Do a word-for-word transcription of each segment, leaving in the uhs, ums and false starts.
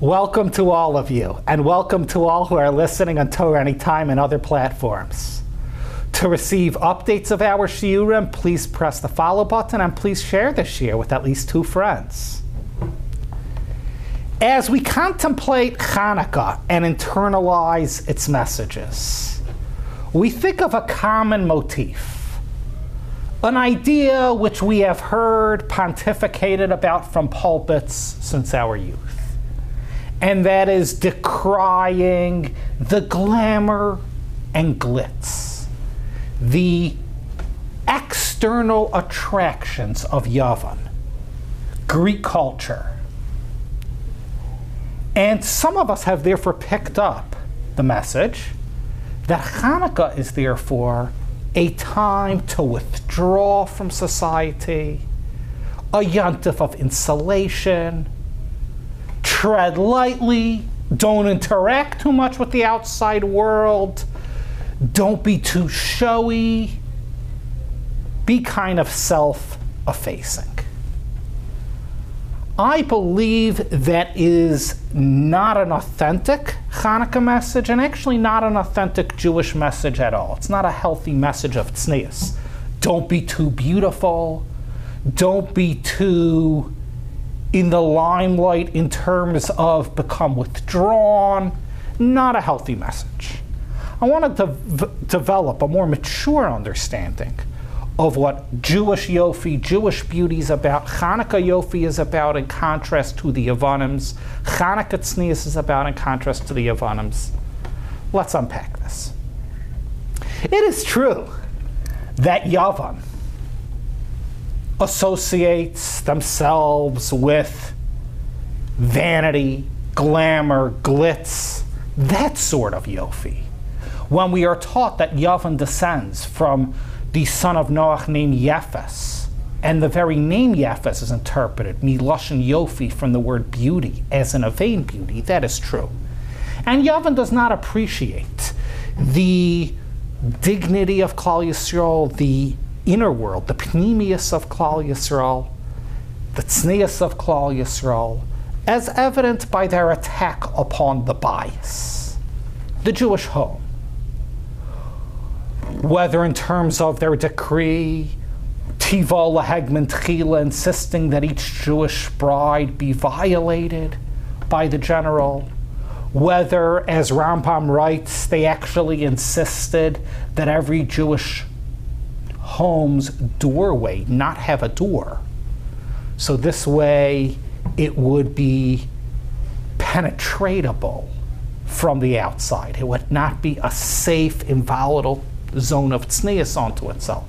Welcome to all of you, and welcome to all who are listening on Torah Anytime and other platforms. To receive updates of our shiurim, please press the follow button and please share the shiur with at least two friends. As we contemplate Hanukkah and internalize its messages, we think of a common motif, an idea which we have heard pontificated about from pulpits since our youth. And that is decrying the glamour and glitz, the external attractions of Yavon, Greek culture. And some of us have therefore picked up the message that Hanukkah is therefore a time to withdraw from society, a yontif of insulation, tread lightly, don't interact too much with the outside world, don't be too showy, be kind of self-effacing. I believe that is not an authentic Hanukkah message, and actually not an authentic Jewish message at all. It's not a healthy message of tznius. Don't be too beautiful, don't be too in the limelight in terms of become withdrawn. Not a healthy message. I want to de- develop a more mature understanding of what Jewish Yofi, Jewish beauty is about, Hanukkah Yofi is about in contrast to the Yevonims, Hanukkah Tznius is about in contrast to the Yevonims. Let's unpack this. It is true that Yavon associates themselves with vanity, glamour, glitz, that sort of Yofi. When we are taught that Yavon descends from the son of Noach named Yefes, and the very name Yefes is interpreted, Miloshen Yofi, from the word beauty, as in a vain beauty, that is true. And Yavon does not appreciate the dignity of Klal Yisrael, the inner world, the pnimius of Klal Yisrael, the tznius of Klal Yisrael, as evident by their attack upon the bias, the Jewish home. Whether in terms of their decree, Tiva Lahegman Tchila, insisting that each Jewish bride be violated by the general, whether, as Rambam writes, they actually insisted that every Jewish home's doorway not have a door. So this way it would be penetratable from the outside. It would not be a safe, inviolable zone of tznius onto itself.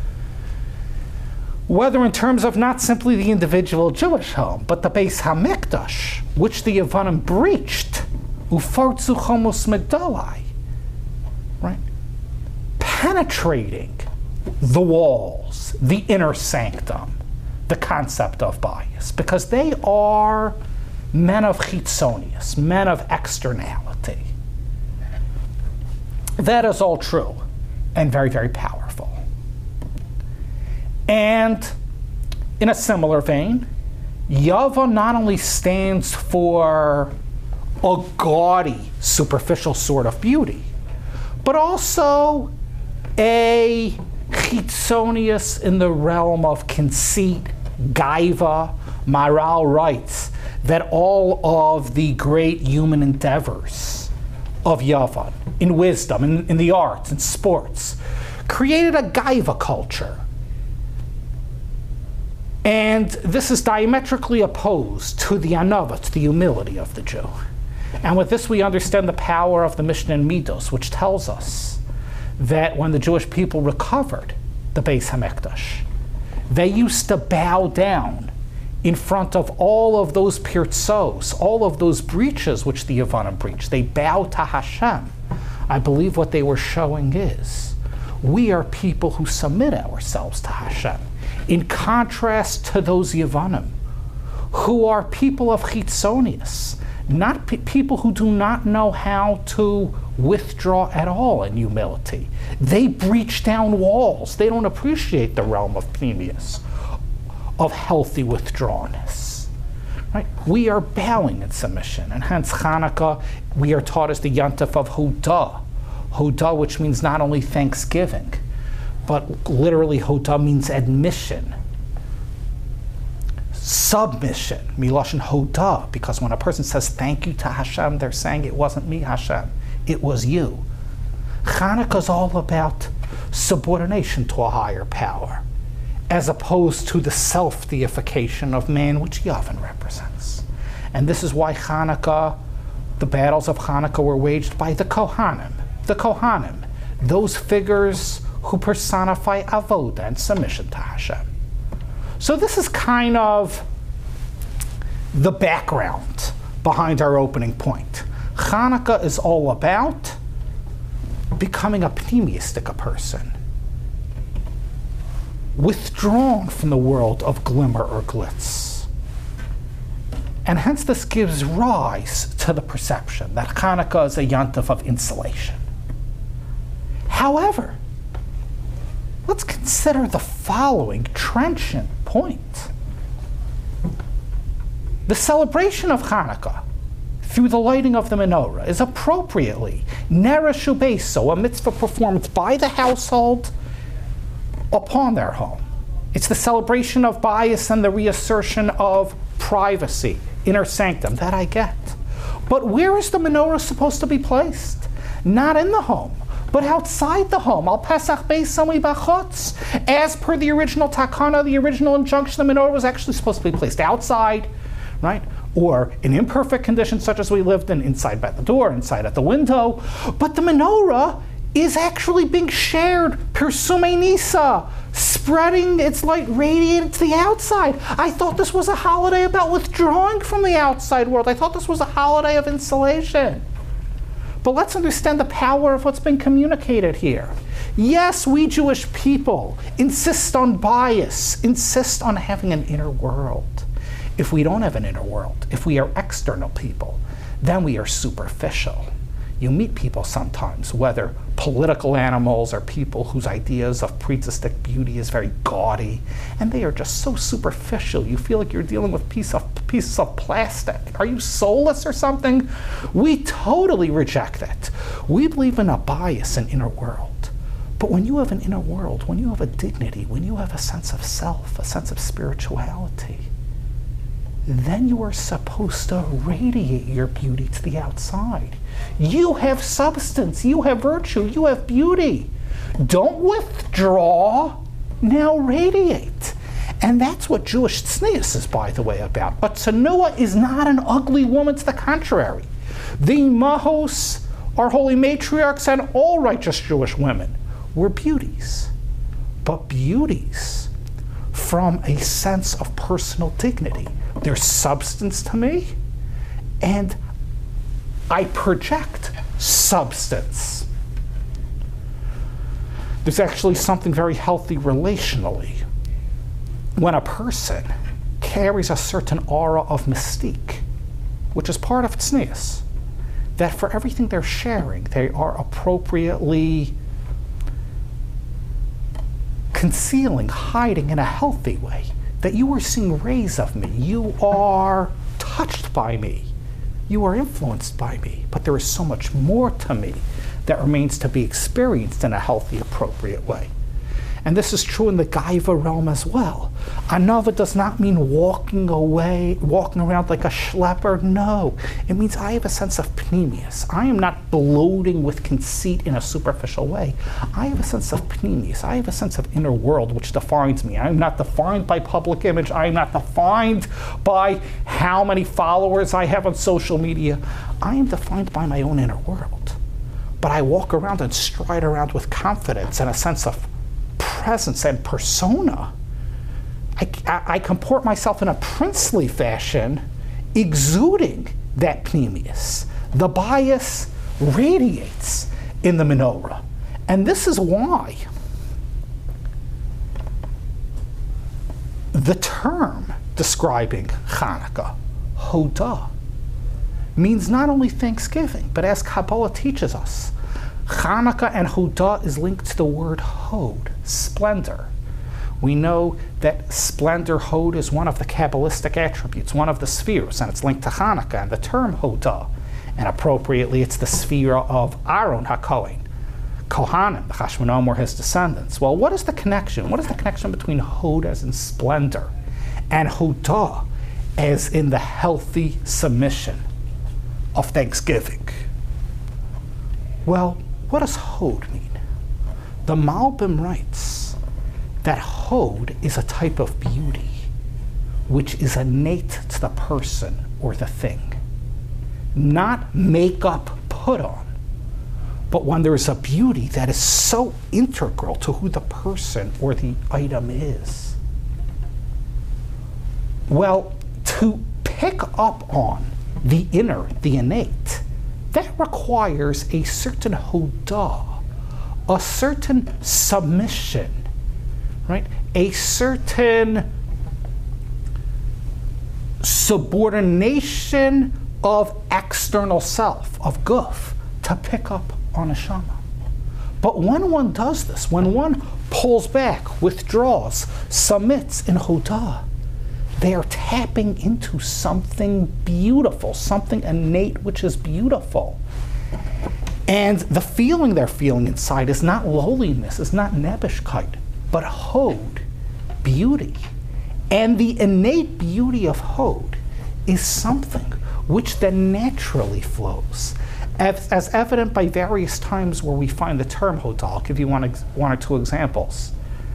Whether in terms of not simply the individual Jewish home, but the Beis HaMikdash, which the Yevonim breached, ufartzu chomos migdalai, right? Penetrating the walls, the inner sanctum, the concept of bias, because they are men of chitzonius, men of externality. That is all true and very, very powerful. And in a similar vein, Yavon not only stands for a gaudy, superficial sort of beauty, but also a chitzonius in the realm of conceit, gaiva. Maral writes that all of the great human endeavors of Yavon, in wisdom, in, in the arts, in sports, created a gaiva culture. And this is diametrically opposed to the anava, to the humility of the Jew. And with this we understand the power of the Mishnah in Midos, which tells us that when the Jewish people recovered the Beis HaMikdash, they used to bow down in front of all of those pirtzos, all of those breaches which the Yevonim breached. They bowed to Hashem. I believe what they were showing is, we are people who submit ourselves to Hashem, in contrast to those Yevonim, who are people of chitzonius, not pe- people who do not know how to withdraw at all in humility. They breach down walls. They don't appreciate the realm of pnimius, of healthy withdrawnness. Right? We are bowing in submission, and hence Hanukkah, we are taught as the Yontif of Hodah. Hodah, which means not only thanksgiving, but literally Hodah means admission, submission, miloshin Hodah, because when a person says thank you to Hashem, they're saying it wasn't me, Hashem, it was you. Hanukkah is all about subordination to a higher power, as opposed to the self-deification of man, which Yavin represents. And this is why Hanukkah, the battles of Hanukkah were waged by the Kohanim. The Kohanim, those figures who personify avodah and submission to Hashem. So this is kind of the background behind our opening point. Hanukkah is all about becoming a pneumistic person, withdrawn from the world of glimmer or glitz. And hence this gives rise to the perception that Hanukkah is a yontif of insulation. However, let's consider the following trenchant point. The celebration of Hanukkah through the lighting of the menorah is appropriately Ner Shubeso, a mitzvah performed by the household upon their home. It's the celebration of bias and the reassertion of privacy, inner sanctum, that I get. But where is the menorah supposed to be placed? Not in the home, but outside the home. Al Pesach Beis Sami Bachutz. As per the original takana, the original injunction, the menorah was actually supposed to be placed outside, right? Or in imperfect conditions such as we lived in, inside by the door, inside at the window. But the menorah is actually being shared, Persumei Nisa, spreading its light, radiated to the outside. I thought this was a holiday about withdrawing from the outside world. I thought this was a holiday of insulation. But let's understand the power of what's been communicated here. Yes, we Jewish people insist on bias, insist on having an inner world. If we don't have an inner world, if we are external people, then we are superficial. You meet people sometimes, whether political animals or people whose ideas of prehistoric beauty is very gaudy, and they are just so superficial. You feel like you're dealing with piece of, pieces of plastic. Are you soulless or something? We totally reject it. We believe in a bias and inner world. But when you have an inner world, when you have a dignity, when you have a sense of self, a sense of spirituality, then you are supposed to radiate your beauty to the outside. You have substance, you have virtue, you have beauty. Don't withdraw, now radiate. And that's what Jewish tznius is, by the way, about. A tsanua is not an ugly woman, to the contrary. The mahos, our holy matriarchs, and all righteous Jewish women were beauties. But beauties from a sense of personal dignity. There's substance to me, and I project substance. There's actually something very healthy relationally when a person carries a certain aura of mystique, which is part of tznius, that for everything they're sharing, they are appropriately concealing, hiding in a healthy way. That you are seeing rays of me, you are touched by me, you are influenced by me, but there is so much more to me that remains to be experienced in a healthy, appropriate way. And this is true in the Gaiva realm as well. Anava does not mean walking away, walking around like a schlepper. No, it means I have a sense of pneumius. I am not bloating with conceit in a superficial way. I have a sense of pneumius. I have a sense of inner world which defines me. I am not defined by public image. I am not defined by how many followers I have on social media. I am defined by my own inner world. But I walk around and stride around with confidence and a sense of presence and persona. I, I, I comport myself in a princely fashion, exuding that pneumius. The bias radiates in the menorah. And this is why the term describing Hanukkah, Hodah, means not only thanksgiving, but as Kabbalah teaches us, Hanukkah and Hodah is linked to the word hod, splendor, We know that splendor, Hod, is one of the Kabbalistic attributes, one of the spheres, and it's linked to Hanukkah and the term Hodah. And appropriately, it's the sphere of Aaron HaKohen, Kohanim, the Hashmonaim, or his descendants. Well, what is the connection? What is the connection between Hod as in splendor and Hodah as in the healthy submission of thanksgiving? Well, what does Hod mean? The Malbim writes that Hod is a type of beauty which is innate to the person or the thing. Not makeup put on, but when there is a beauty that is so integral to who the person or the item is. Well, to pick up on the inner, the innate, that requires a certain hodah, a certain submission, right? A certain subordination of external self, of guf, to pick up on a shama. But when one does this, when one pulls back, withdraws, submits in hodah, they are tapping into something beautiful, something innate which is beautiful. And the feeling they're feeling inside is not lowliness, is not nebishkeit, but Hod, beauty. And the innate beauty of Hod is something which then naturally flows, as, as evident by various times where we find the term Hodah. I'll give you one, ex- one or two examples.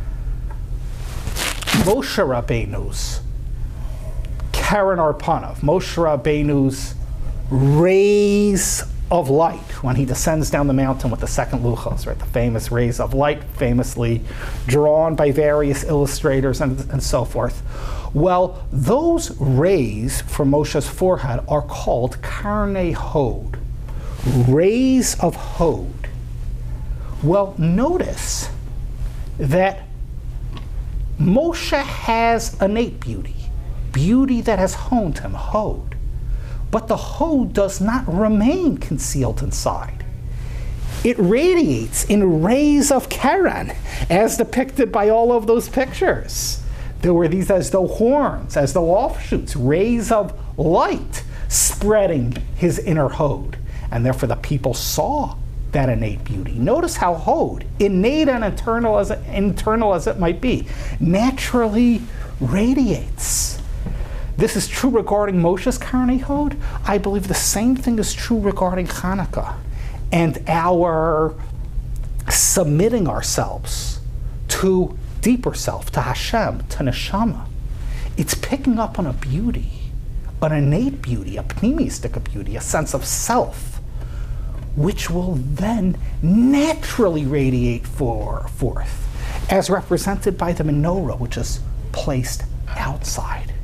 Moshe Rabbeinu's Karen Arpanav, Moshe Rabbeinu's rays of light when he descends down the mountain with the second luchos, right? The famous rays of light, famously drawn by various illustrators and, and so forth. Well, those rays from Moshe's forehead are called Karnei Hod, rays of Hod. Well, notice that Moshe has innate beauty, beauty that has honed him, Hod. But the Hod does not remain concealed inside. It radiates in rays of Karen, as depicted by all of those pictures. There were these as though horns, as though offshoots, rays of light spreading his inner Hod. And therefore the people saw that innate beauty. Notice how Hod, innate and internal as it, internal as it might be, naturally radiates. This is true regarding Moshe's Karnei Hod. I believe the same thing is true regarding Hanukkah and our submitting ourselves to deeper self, to Hashem, to Neshama. It's picking up on a beauty, an innate beauty, a pneumistic beauty, a sense of self, which will then naturally radiate for, forth, as represented by the menorah, which is placed outside.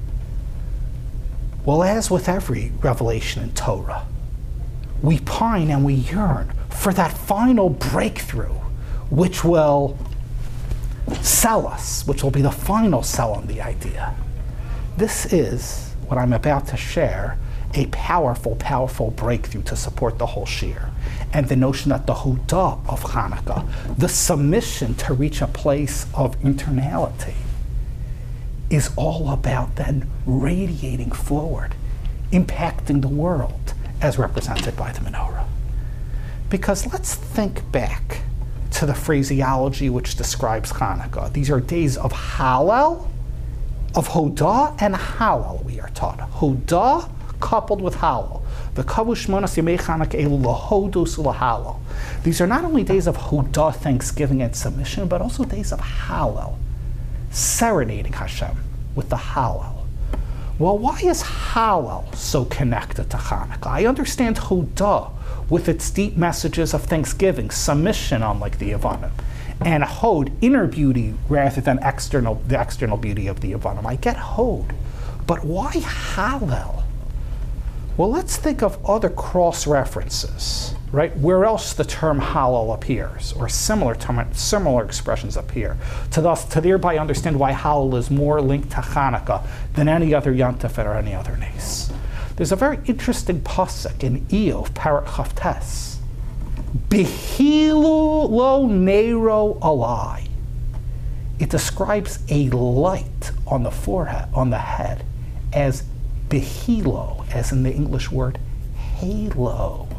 Well, as with every revelation in Torah, we pine and we yearn for that final breakthrough, which will sell us, which will be the final sell on the idea. This is what I'm about to share, a powerful, powerful breakthrough to support the whole shir. And the notion that the Hodah of Hanukkah, the submission to reach a place of internality, is all about then radiating forward, impacting the world as represented by the menorah. Because let's think back to the phraseology which describes Hanukkah. These are days of Hallel, of Hodah and Hallel, we are taught. Hodah coupled with Hallel. The Kavush Monas Yemei Chanukah Elu Lahodus Lahallel. These are not only days of Hodah, thanksgiving and submission, but also days of Hallel, serenading Hashem with the Hallel. Well, why is Hallel so connected to Hanukkah? I understand Hodah with its deep messages of thanksgiving, submission, unlike the Yevanim, and Hod, inner beauty rather than external, the external beauty of the Yevanim. I get Hod, but why Hallel? Well, let's think of other cross-references, right? Where else the term Hallel appears, or similar term, similar expressions appear, to thus to thereby understand why Hallel is more linked to Hanukkah than any other Yontif or any other Nes. There's a very interesting pasuk in Eov, Parak Chavtes. Behilu lo nero alai. It describes a light on the forehead, on the head, as behilo, as in the English word halo.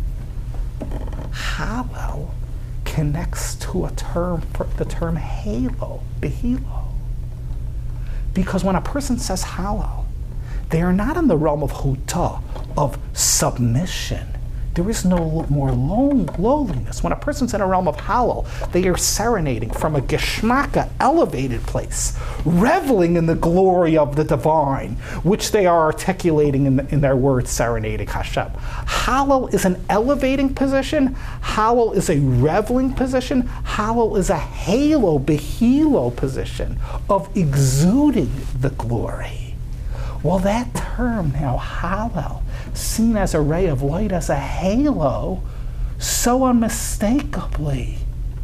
Hallel connects to a term, the term halo, behilo. Because when a person says Hallel, they are not in the realm of huta, of submission. There is no more lowliness. When a person's in a realm of Hallel, they are serenading from a geschmacka, elevated place, reveling in the glory of the divine, which they are articulating in, the, in their words, serenading Hashem. Hallel is an elevating position. Hallel is a reveling position. Hallel is a halo, behilo position of exuding the glory. Well, that term now, Hallel, seen as a ray of light, as a halo, so unmistakably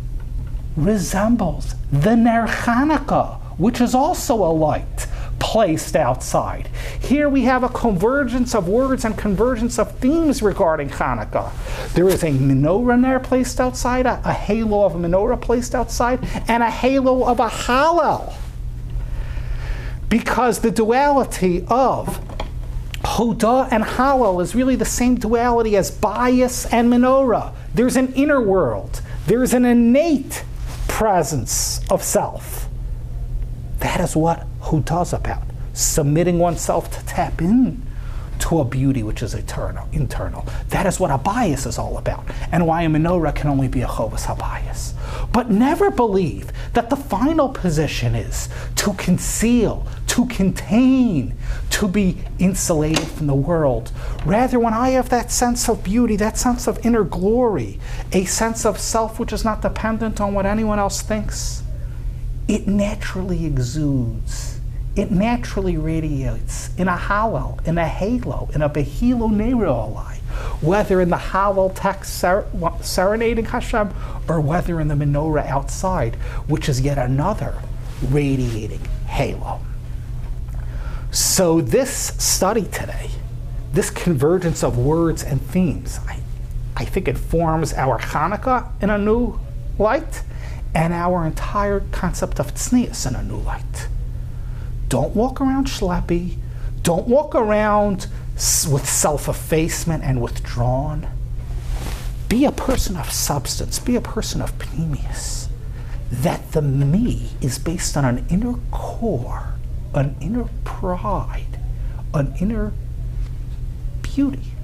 resembles the Ner Chanukah, which is also a light placed outside. Here we have a convergence of words and convergence of themes regarding Hanukkah. There is a menorah ner placed outside, a, a halo of a menorah placed outside, and a halo of a Hallel. Because the duality of Hodah and Hallel is really the same duality as bias and menorah. There's an inner world. There's an innate presence of self. That is what Hodah is about. Submitting oneself to tap in to a beauty which is eternal, internal. That is what a bias is all about, and why a menorah can only be a chovas habayis. But never believe that the final position is to conceal, to contain, to be insulated from the world. Rather, when I have that sense of beauty, that sense of inner glory, a sense of self which is not dependent on what anyone else thinks, it naturally exudes. It naturally radiates in a Hallel, in a halo, in a behilo nereolai, whether in the Hallel text ser- serenading Hashem, or whether in the menorah outside, which is yet another radiating halo. So this study today, this convergence of words and themes, I, I think it forms our Hanukkah in a new light, and our entire concept of tznius in a new light. Don't walk around schleppy. Don't walk around with self-effacement and withdrawn. Be a person of substance. Be a person of pneumius. That the me is based on an inner core, an inner pride, an inner beauty.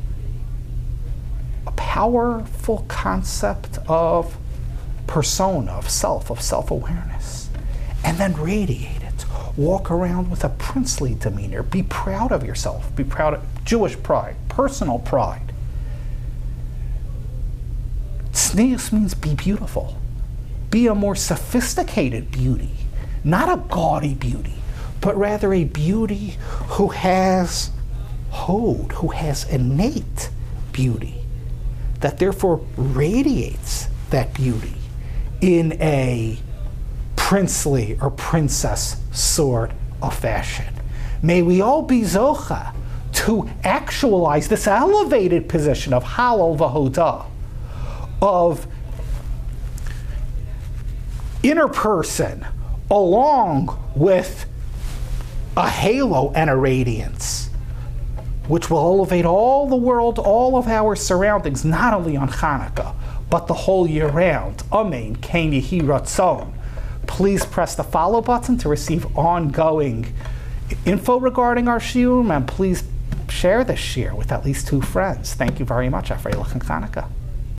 A powerful concept of persona, of self, of self-awareness. And then radiate it. Walk around with a princely demeanor. Be proud of yourself. Be proud of Jewish pride, personal pride. Tznius means be beautiful. Be a more sophisticated beauty. Not a gaudy beauty, but rather a beauty who has hod, who has innate beauty, that therefore radiates that beauty in a princely or princess sort of fashion. May we all be zocha to actualize this elevated position of Hallel v'Hodah, of inner person along with a halo and a radiance, which will elevate all the world, all of our surroundings, not only on Hanukkah, but the whole year round. Amen. Ken Yehi Ratzon. Please press the follow button to receive ongoing info regarding our shiurim, and please share this shiur with at least two friends. Thank you very much. Afrei Lachem Chanukah.